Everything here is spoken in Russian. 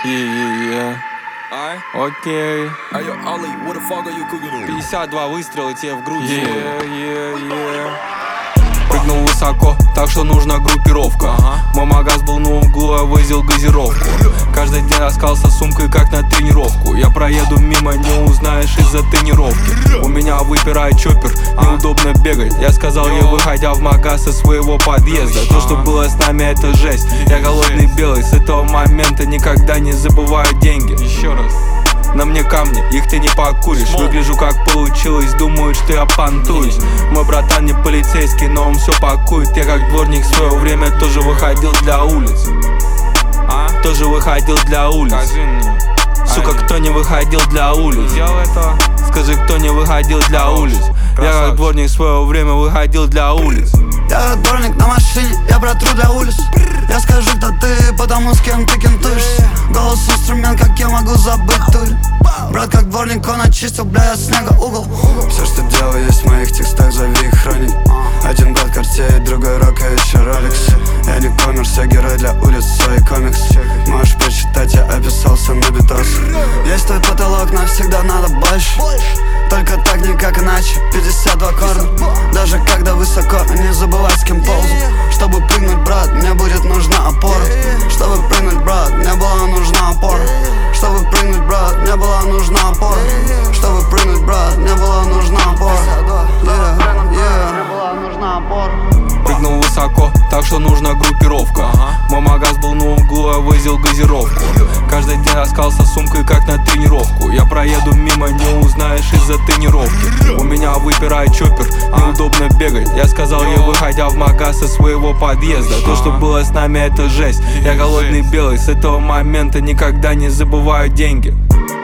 Окей. 52 выстрела тебе в грудь. Прыгнул высоко, так что нужна группировка. Мой магаз был на углу, я возил газировку. Каждый день раскался сумкой, как на тренировку. Я проеду мимо, не узнаешь из-за тренировки. У меня выпирает чоппер, неудобно бегать. Я сказал ей, выходя в магаз из своего подъезда: то, что было с нами, это жесть. Я голодный белый, с этого момента никогда не забываю деньги. Еще раз. На мне камни, их ты не покуришь. Выгляжу как получилось, думают, что я понтуюсь. Мой братан не полицейский, но он все пакует. Я как дворник в свое время тоже выходил для улиц. Тоже выходил для улиц. Скажи мне, сука, кто не выходил для улиц? делал это? Скажи, кто не выходил для улиц? Я как дворник в свое время выходил для улиц. Я как дворник на машине, я протру для улиц. Я скажу, кто ты, потому с кем ты кентуешься. Голос инструмент, как я могу забыть тур. Брат как дворник, он очистил, бля, я снега угол. Все, что делаю, есть в моих текстах, зови их хроник. Один брат Cartier, другой Рок, а еще Rolex. Я не коммерс, я герой для улиц, свой комикс. Можешь прочитать, я описался на битос. Есть твой потолок, навсегда надо больше. Только так, никак иначе, 52 корна. Даже когда высоко, не забывай, с кем ползу. Чтобы прыгнуть, брат, мне будет нужна опора. Чтобы прыгнуть, брат, мне была нужна опора. Чтобы прыгнуть, брат, мне была нужна опора. Чтобы прыгнуть, брат, мне была нужна опора. Мне была нужна опора. Прыгнул высоко, так что нужна группировка. Мой магаз был на углу, я возил газировку. Каждый день раскался сумкой, как на тренировку. Я проеду мимо, не узнаешь из-за тренировки. У меня выпирает чоппер, неудобно бегать. Я сказал ей, выходя в магаз из своего подъезда: то, что было с нами, это жесть. Я голодный белый, с этого момента никогда не забываю деньги.